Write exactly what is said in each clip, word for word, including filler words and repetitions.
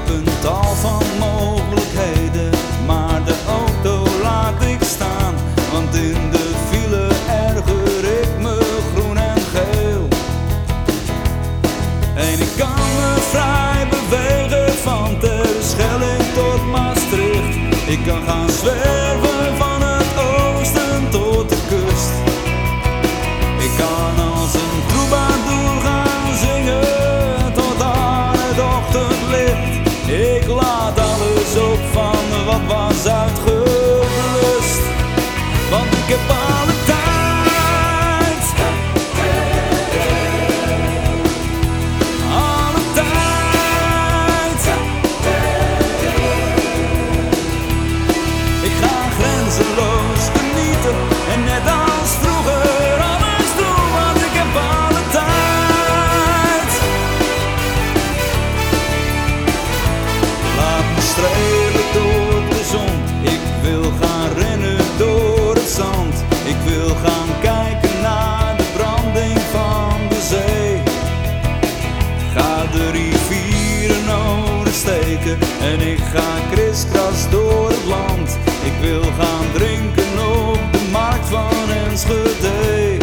heb een tal van mogelijkheden, maar de auto laat ik staan, want in de file erger ik me groen en geel. En ik kan me vrij bewegen van Terschelling tot Maastricht. Ik kan gaan zwerven van het oosten tot de kust. Ik kan als een troubadour gaan zingen tot aan het ochtendlicht. Ik laat alles op van wat was uitgeblust, want ik heb alle tijd. Alle tijd. Ik ga grenzeloos genieten en net als vroeger alles doen, want ik heb alle tijd. Laat me strelen door de zon, ik wil gaan rennen door het zand. Ik wil gaan kijken naar de branding van de zee. Ga de rivieren oversteken en ik ga kriskras door het land. Ik wil gaan drinken op de markt van Enschede,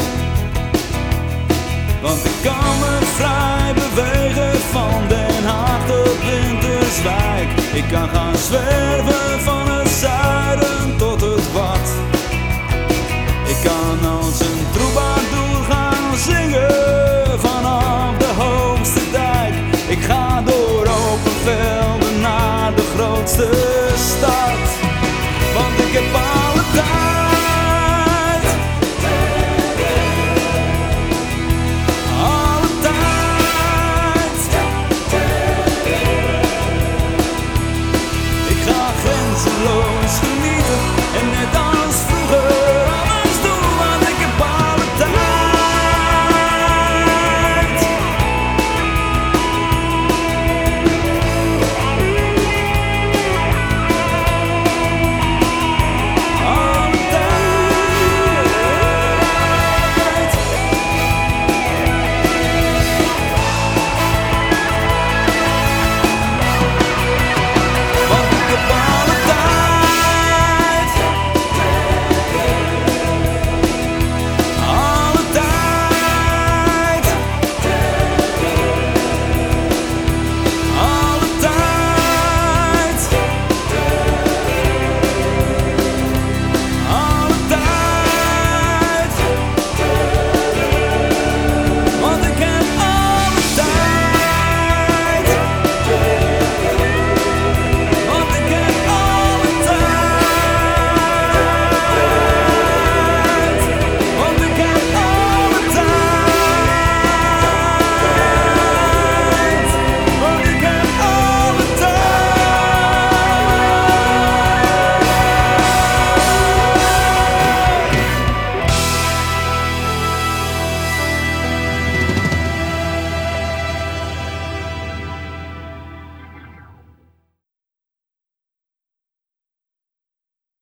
want ik kan me vrij bewegen van Den Haag tot Winterswijk. Ik kan gaan zwerven van het zuiden tot het wat. Ik kan als een troubadour gaan zingen vanaf de hoogste dijk. Ik ga door open velden naar de grootste